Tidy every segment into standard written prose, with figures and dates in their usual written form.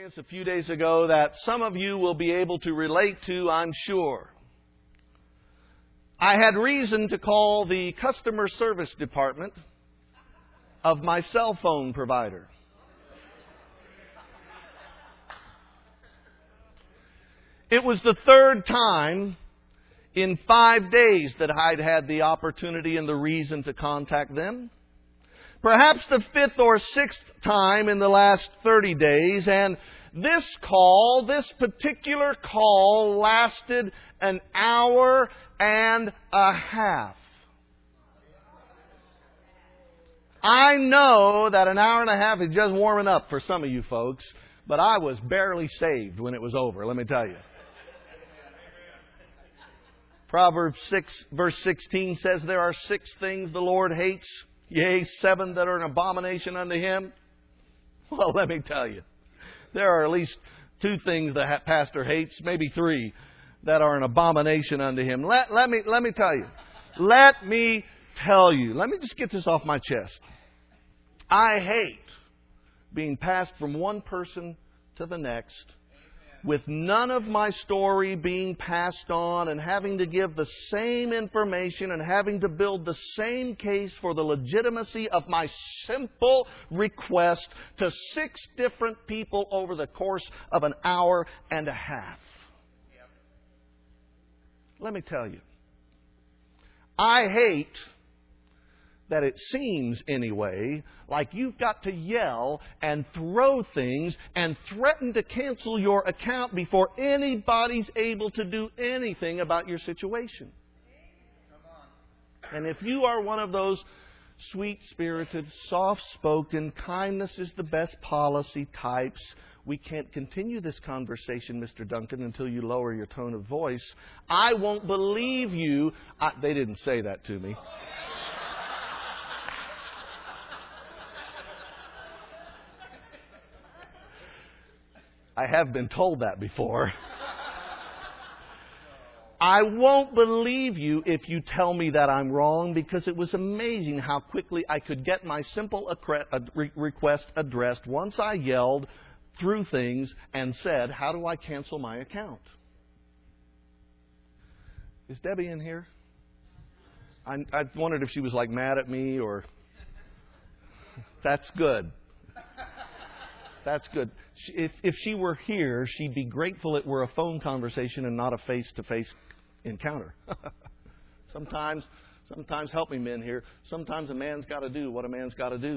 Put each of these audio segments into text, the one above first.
experience a few days ago that some of you will be able to relate to, I'm sure. I had reason to call the customer service department of my cell phone provider. It was the third time in 5 days that I'd had the opportunity and the reason to contact them. Perhaps the fifth or sixth time in the last 30 days. And this particular call lasted an hour and a half. I know that an hour and a half is just warming up for some of you folks, but I was barely saved when it was over, let me tell you. Proverbs 6, verse 16 says, "There are 6 things the Lord hates, yea, 7 that are an abomination unto Him." Well, let me tell you, there are at least 2 things the pastor hates, maybe 3, that are an abomination unto Him. Let me tell you. Let me tell you. Let me just get this off my chest. I hate being passed from one person to the next, with none of my story being passed on and having to give the same information and having to build the same case for the legitimacy of my simple request to 6 different people over the course of an hour and a half. Let me tell you, I hate that it seems, anyway, like you've got to yell and throw things and threaten to cancel your account before anybody's able to do anything about your situation. And if you are one of those sweet-spirited, soft-spoken, kindness is the best policy types, we can't continue this conversation, Mr. Duncan, until you lower your tone of voice. I won't believe you. They didn't say that to me. I have been told that before. I won't believe you if you tell me that I'm wrong, because it was amazing how quickly I could get my simple request addressed once I yelled through things and said, "How do I cancel my account?" Is Debbie in here? I wondered if she was like mad at me or... That's good. That's good. If she were here, she'd be grateful it were a phone conversation and not a face-to-face encounter. Sometimes, help me men here, sometimes a man's got to do what a man's got to do.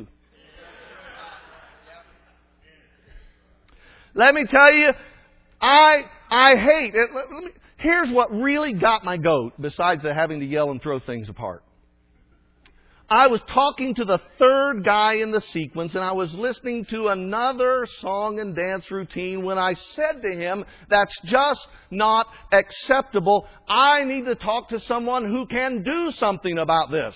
Let me tell you, I hate it. Here's what really got my goat, besides the having to yell and throw things apart. I was talking to the third guy in the sequence, and I was listening to another song and dance routine when I said to him, "That's just not acceptable. I need to talk to someone who can do something about this."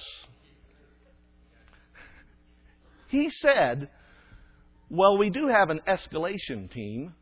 He said, "Well, we do have an escalation team."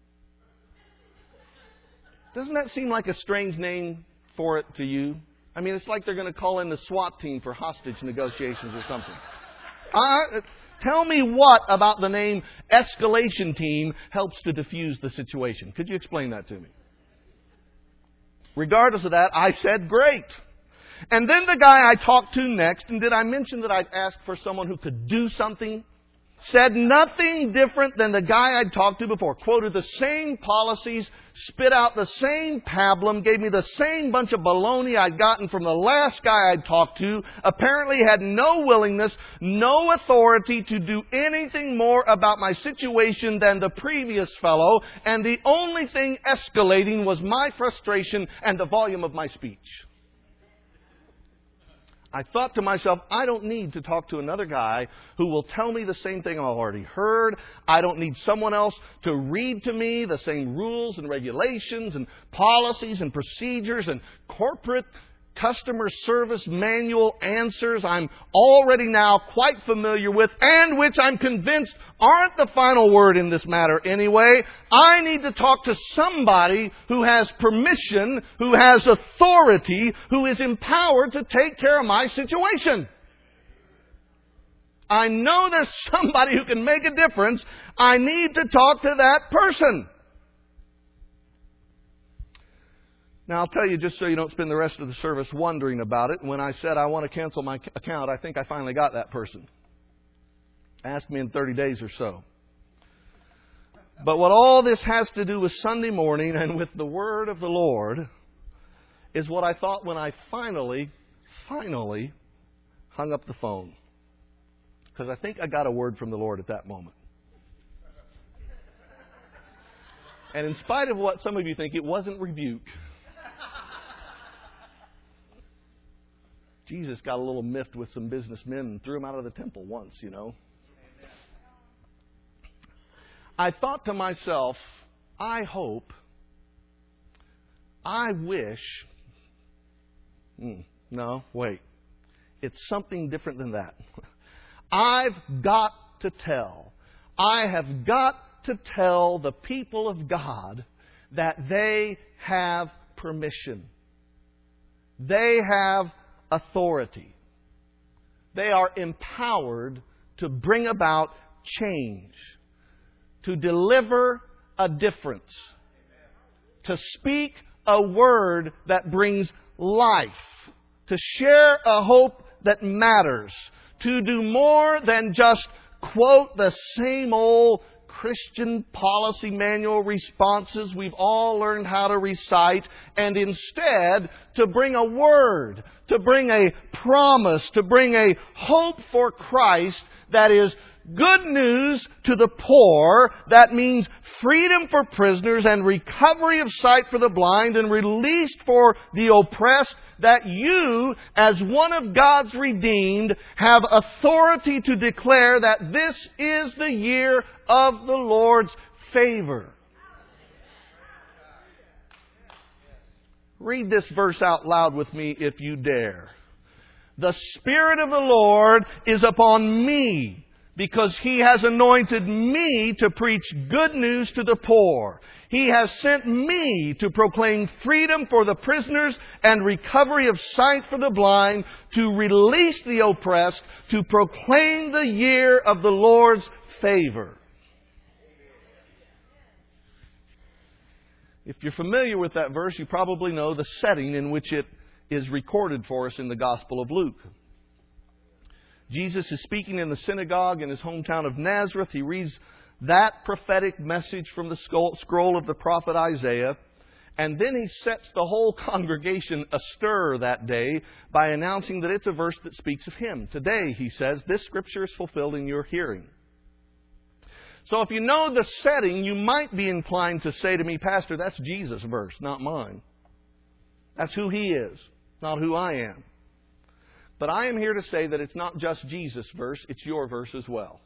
Doesn't that seem like a strange name for it to you? I mean, it's like they're going to call in the SWAT team for hostage negotiations or something. Tell me what about the name escalation team helps to diffuse the situation. Could you explain that to me? Regardless of that, I said, "Great." And then the guy I talked to next, and did I mention that I'd asked for someone who could do something? Said nothing different than the guy I'd talked to before. Quoted the same policies, spit out the same pablum, gave me the same bunch of baloney I'd gotten from the last guy I'd talked to. Apparently had no willingness, no authority to do anything more about my situation than the previous fellow. And the only thing escalating was my frustration and the volume of my speech. I thought to myself, I don't need to talk to another guy who will tell me the same thing I've already heard. I don't need someone else to read to me the same rules and regulations and policies and procedures and corporate customer service manual answers I'm already now quite familiar with, and which I'm convinced aren't the final word in this matter anyway. I need to talk to somebody who has permission, who has authority, who is empowered to take care of my situation. I know there's somebody who can make a difference. I need to talk to that person. Now, I'll tell you, just so you don't spend the rest of the service wondering about it, when I said I want to cancel my account, I think I finally got that person. Ask me in 30 days or so. But what all this has to do with Sunday morning and with the Word of the Lord is what I thought when I finally hung up the phone. Because I think I got a word from the Lord at that moment. And in spite of what some of you think, it wasn't rebuke. Jesus got a little miffed with some businessmen and threw them out of the temple once, you know. I thought to myself, I hope, I wish, no, wait. It's something different than that. I have got to tell the people of God that they have permission. They have authority. They are empowered to bring about change, to deliver a difference, to speak a word that brings life, to share a hope that matters, to do more than just quote the same old Christian policy manual responses we've all learned how to recite, and instead to bring a word, to bring a promise, to bring a hope for Christ that is good news to the poor. That means freedom for prisoners and recovery of sight for the blind and release for the oppressed. That you, as one of God's redeemed, have authority to declare that this is the year of the Lord's favor. Read this verse out loud with me if you dare. The Spirit of the Lord is upon me, because He has anointed me to preach good news to the poor. He has sent me to proclaim freedom for the prisoners and recovery of sight for the blind, to release the oppressed, to proclaim the year of the Lord's favor. If you're familiar with that verse, you probably know the setting in which it is recorded for us in the Gospel of Luke. Jesus is speaking in the synagogue in His hometown of Nazareth. He reads that prophetic message from the scroll of the prophet Isaiah. And then He sets the whole congregation astir that day by announcing that it's a verse that speaks of Him. Today, He says, this Scripture is fulfilled in your hearing. So if you know the setting, you might be inclined to say to me, Pastor, that's Jesus' verse, not mine. That's who He is, not who I am. But I am here to say that it's not just Jesus' verse, it's your verse as well.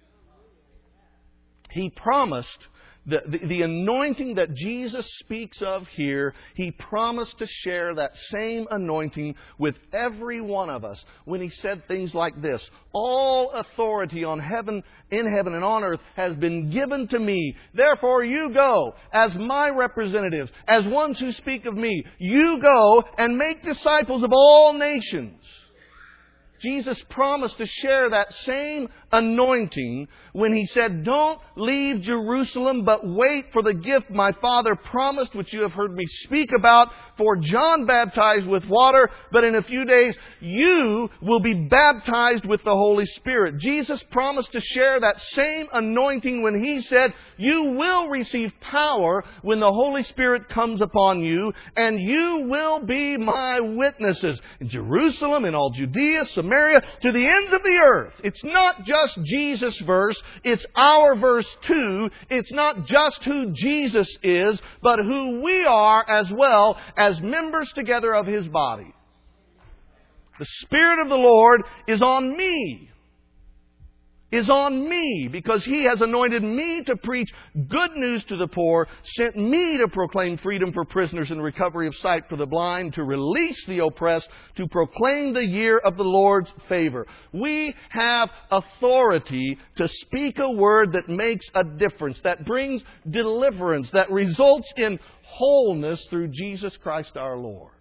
He promised, the anointing that Jesus speaks of here, He promised to share that same anointing with every one of us when He said things like this: all authority in heaven and on earth has been given to me. Therefore you go as my representatives, as ones who speak of me. You go and make disciples of all nations. Jesus promised to share that same anointing when He said, don't leave Jerusalem, but wait for the gift my Father promised, which you have heard me speak about. For John baptized with water, but in a few days you will be baptized with the Holy Spirit. Jesus promised to share that same anointing when He said, you will receive power when the Holy Spirit comes upon you, and you will be my witnesses in Jerusalem, in all Judea, Samaria, to the ends of the earth. It's not just Jesus' verse, it's our verse too. It's not just who Jesus is, but who we are as well as members together of His body. The Spirit of the Lord is on me. Is on me because He has anointed me to preach good news to the poor, sent me to proclaim freedom for prisoners and recovery of sight for the blind, to release the oppressed, to proclaim the year of the Lord's favor. We have authority to speak a word that makes a difference, that brings deliverance, that results in wholeness through Jesus Christ our Lord.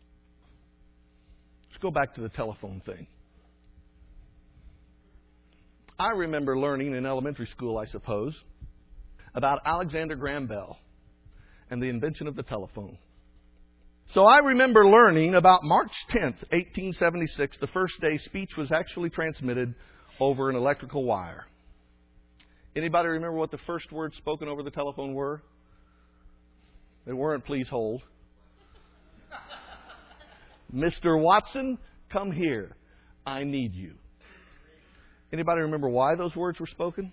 Let's go back to the telephone thing. I remember learning in elementary school, I suppose, about Alexander Graham Bell and the invention of the telephone. So I remember learning about March 10th, 1876, the first day speech was actually transmitted over an electrical wire. Anybody remember what the first words spoken over the telephone were? They weren't, "Please hold." "Mr. Watson, come here. I need you." Anybody remember why those words were spoken?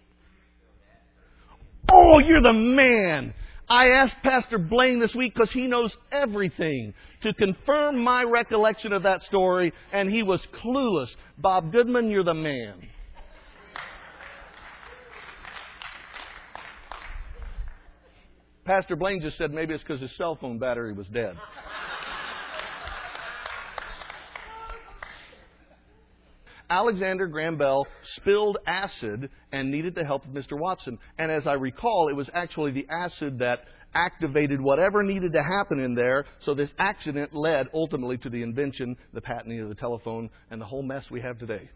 Oh, you're the man! I asked Pastor Blaine this week because he knows everything to confirm my recollection of that story, and he was clueless. Bob Goodman, you're the man. Pastor Blaine just said maybe it's because his cell phone battery was dead. Alexander Graham Bell spilled acid and needed the help of Mr. Watson. And as I recall, it was actually the acid that activated whatever needed to happen in there. So this accident led ultimately to the invention, the patenting of the telephone, and the whole mess we have today.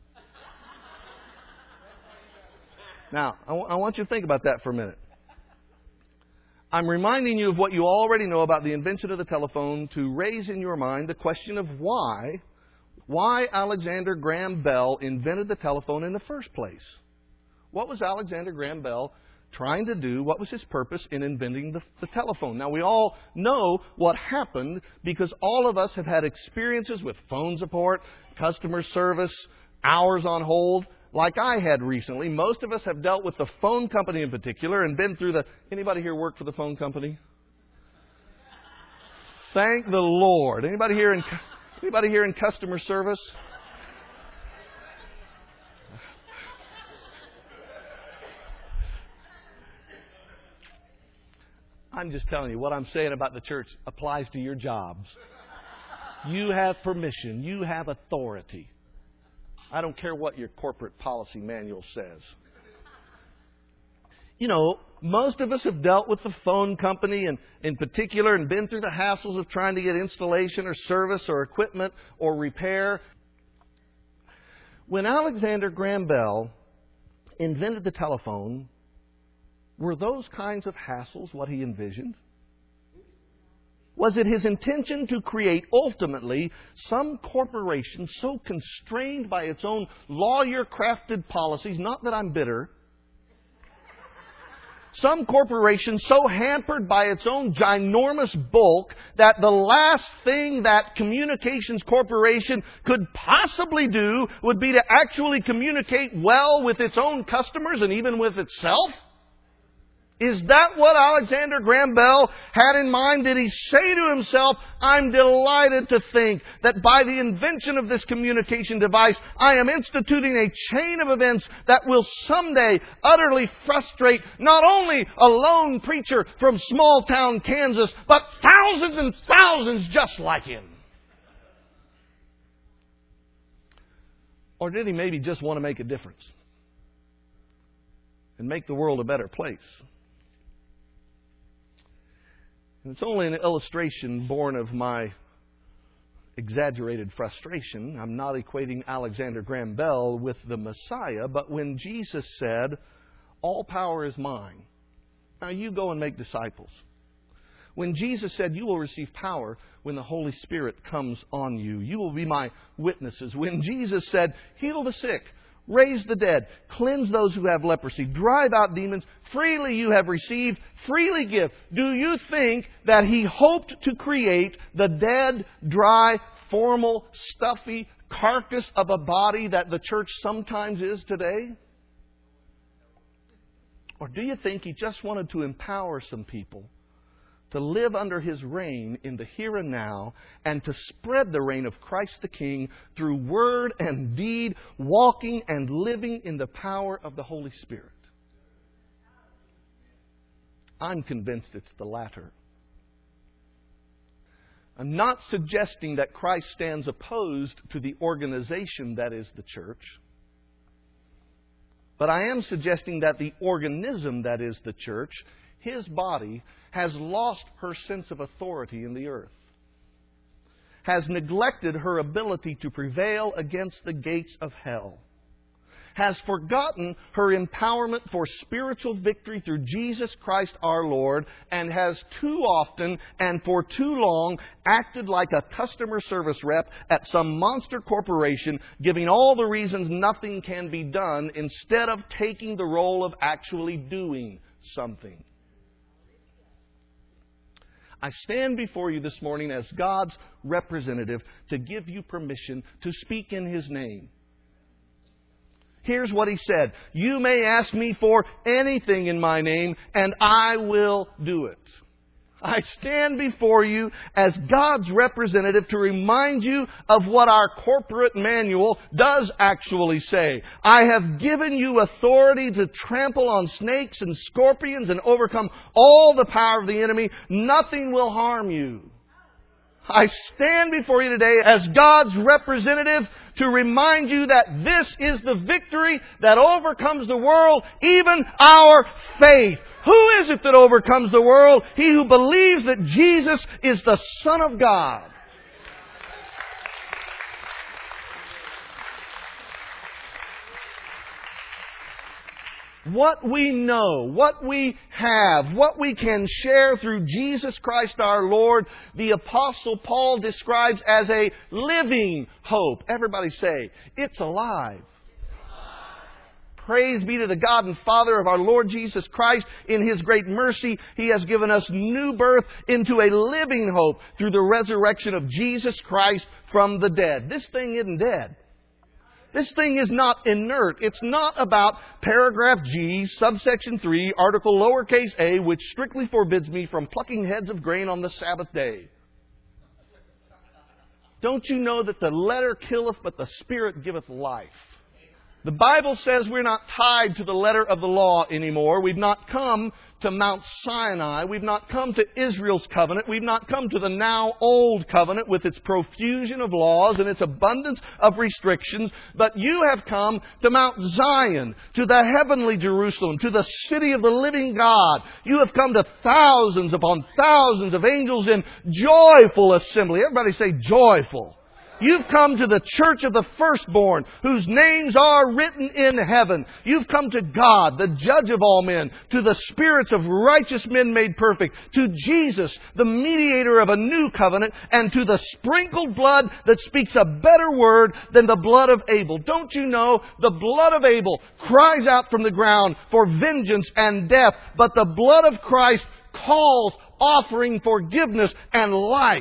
Now, I want you to think about that for a minute. I'm reminding you of what you already know about the invention of the telephone to raise in your mind the question of why Alexander Graham Bell invented the telephone in the first place. What was Alexander Graham Bell trying to do? What was his purpose in inventing the telephone? Now, we all know what happened because all of us have had experiences with phone support, customer service, hours on hold, like I had recently. Most of us have dealt with the phone company in particular and been through Anybody here work for the phone company? Thank the Lord. Anybody here in customer service? I'm just telling you, what I'm saying about the church applies to your jobs. You have permission. You have authority. I don't care what your corporate policy manual says. You know, most of us have dealt with the phone company and in particular and been through the hassles of trying to get installation or service or equipment or repair. When Alexander Graham Bell invented the telephone, were those kinds of hassles what he envisioned? Was it his intention to create ultimately some corporation so constrained by its own lawyer-crafted policies, not that I'm bitter, some corporation so hampered by its own ginormous bulk that the last thing that communications corporation could possibly do would be to actually communicate well with its own customers and even with itself? Is that what Alexander Graham Bell had in mind? Did he say to himself, I'm delighted to think that by the invention of this communication device, I am instituting a chain of events that will someday utterly frustrate not only a lone preacher from small town Kansas, but thousands and thousands just like him? Or did he maybe just want to make a difference and make the world a better place? And it's only an illustration born of my exaggerated frustration. I'm not equating Alexander Graham Bell with the Messiah, but when Jesus said, all power is mine, now you go and make disciples. When Jesus said, you will receive power when the Holy Spirit comes on you. You will be my witnesses. When Jesus said, heal the sick, raise the dead, cleanse those who have leprosy, drive out demons, freely you have received, freely give. Do you think that He hoped to create the dead, dry, formal, stuffy carcass of a body that the church sometimes is today? Or do you think He just wanted to empower some people to live under His reign in the here and now and to spread the reign of Christ the King through word and deed, walking and living in the power of the Holy Spirit? I'm convinced it's the latter. I'm not suggesting that Christ stands opposed to the organization that is the church, but I am suggesting that the organism that is the church, His body, has lost her sense of authority in the earth, has neglected her ability to prevail against the gates of hell, has forgotten her empowerment for spiritual victory through Jesus Christ our Lord, and has too often and for too long acted like a customer service rep at some monster corporation, giving all the reasons nothing can be done instead of taking the role of actually doing something. I stand before you this morning as God's representative to give you permission to speak in His name. Here's what He said. You may ask me for anything in my name, and I will do it. I stand before you as God's representative to remind you of what our corporate manual does actually say. I have given you authority to trample on snakes and scorpions and overcome all the power of the enemy. Nothing will harm you. I stand before you today as God's representative to remind you that this is the victory that overcomes the world, even our faith. Who is it that overcomes the world? He who believes that Jesus is the Son of God. What we know, what we have, what we can share through Jesus Christ our Lord, the Apostle Paul describes as a living hope. Everybody say, it's alive. Praise be to the God and Father of our Lord Jesus Christ. In His great mercy, He has given us new birth into a living hope through the resurrection of Jesus Christ from the dead. This thing isn't dead. This thing is not inert. It's not about paragraph G, subsection 3, article lowercase a, which strictly forbids me from plucking heads of grain on the Sabbath day. Don't you know that the letter killeth, but the Spirit giveth life? The Bible says we're not tied to the letter of the law anymore. We've not come to Mount Sinai. We've not come to Israel's covenant. We've not come to the now old covenant with its profusion of laws and its abundance of restrictions. But you have come to Mount Zion, to the heavenly Jerusalem, to the city of the living God. You have come to thousands upon thousands of angels in joyful assembly. Everybody say joyful. You've come to the church of the firstborn, whose names are written in heaven. You've come to God, the judge of all men, to the spirits of righteous men made perfect, to Jesus, the mediator of a new covenant, and to the sprinkled blood that speaks a better word than the blood of Abel. Don't you know the blood of Abel cries out from the ground for vengeance and death, but the blood of Christ calls, offering forgiveness and life.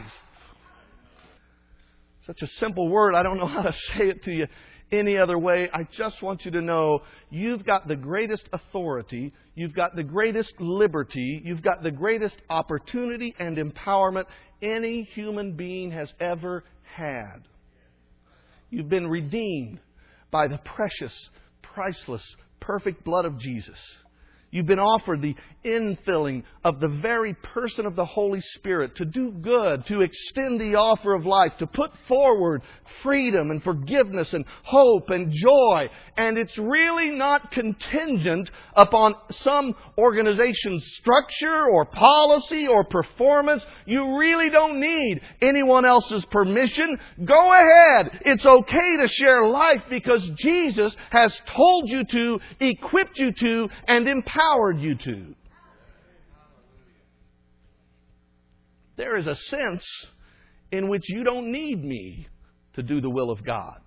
Such a simple word, I don't know how to say it to you any other way. I just want you to know you've got the greatest authority, you've got the greatest liberty, you've got the greatest opportunity and empowerment any human being has ever had. You've been redeemed by the precious, priceless, perfect blood of Jesus. You've been offered the infilling of the very person of the Holy Spirit to do good, to extend the offer of life, to put forward freedom and forgiveness and hope and joy. And it's really not contingent upon some organization's structure or policy or performance. You really don't need anyone else's permission. Go ahead. It's okay to share life because Jesus has told you to, equipped you to, and empowered you to. There is a sense in which you don't need me to do the will of God.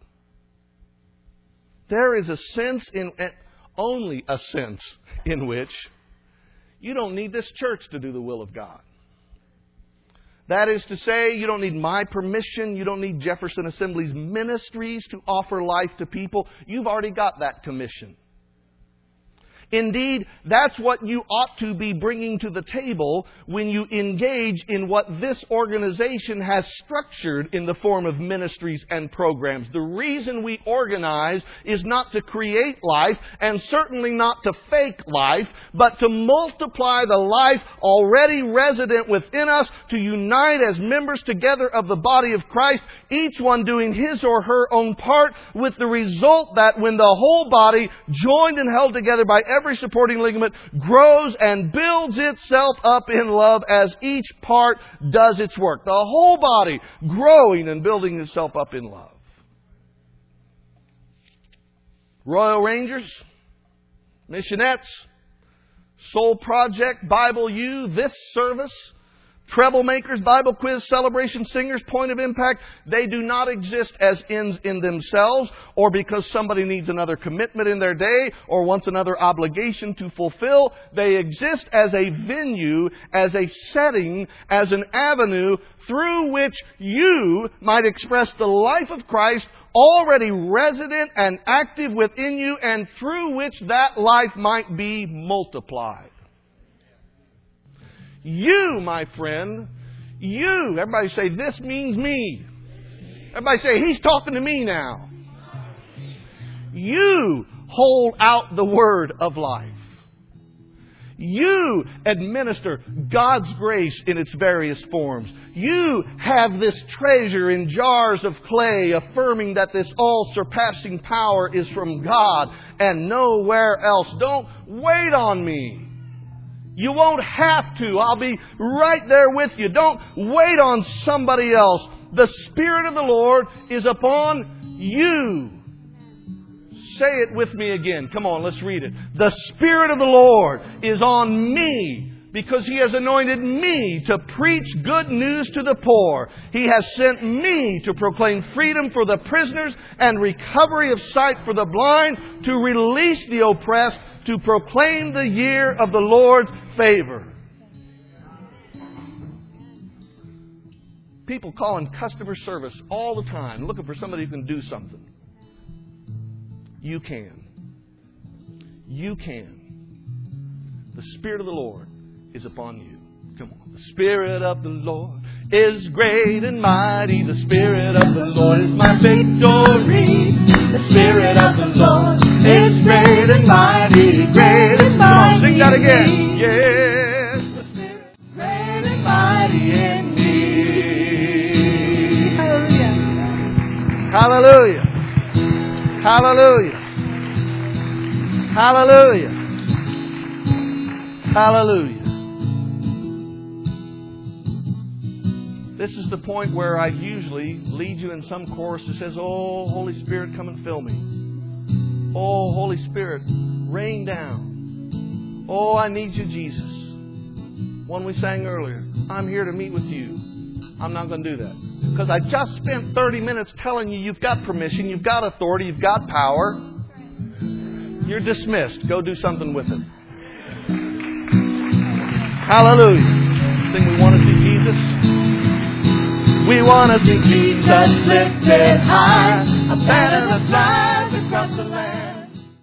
There is a sense, only a sense, in which you don't need this church to do the will of God. That is to say, you don't need my permission. You don't need Jefferson Assembly's ministries to offer life to people. You've already got that commission. Indeed, that's what you ought to be bringing to the table when you engage in what this organization has structured in the form of ministries and programs. The reason we organize is not to create life, and certainly not to fake life, but to multiply the life already resident within us, to unite as members together of the body of Christ, each one doing his or her own part, with the result that when the whole body, joined and held together by every supporting ligament, grows and builds itself up in love as each part does its work. The whole body growing and building itself up in love. Royal Rangers, Missionettes, Soul Project, Bible U, this service, Treble Makers, Bible Quiz, Celebration Singers, Point of Impact, they do not exist as ends in themselves or because somebody needs another commitment in their day or wants another obligation to fulfill. They exist as a venue, as a setting, as an avenue through which you might express the life of Christ already resident and active within you, and through which that life might be multiplied. You, my friend, you. Everybody say, this means me. Everybody say, he's talking to me now. You hold out the word of life. You administer God's grace in its various forms. You have this treasure in jars of clay, affirming that this all-surpassing power is from God and nowhere else. Don't wait on me. You won't have to. I'll be right there with you. Don't wait on somebody else. The Spirit of the Lord is upon you. Say it with me again. Come on, let's read it. The Spirit of the Lord is on me because He has anointed me to preach good news to the poor. He has sent me to proclaim freedom for the prisoners and recovery of sight for the blind, to release the oppressed, to proclaim the year of the Lord's favor. People calling customer service all the time, looking for somebody who can do something. You can. You can. The Spirit of the Lord is upon you. Come on. The Spirit of the Lord is great and mighty. The Spirit of the Lord is my victory. The Spirit of the Lord is great and mighty. Great and mighty. Come on, sing that again. Yes. The Spirit is great and mighty in me. Hallelujah. Hallelujah. Hallelujah. Hallelujah. Hallelujah. This is the point where I usually lead you in some chorus that says, oh, Holy Spirit, come and fill me. Oh, Holy Spirit, rain down. Oh, I need you, Jesus. One we sang earlier, I'm here to meet with you. I'm not going to do that. Because I just spent 30 minutes telling you you've got permission, you've got authority, you've got power. You're dismissed. Go do something with it. Hallelujah. Think we want to see Jesus? We want to see Jesus lifted high, a banner to fly.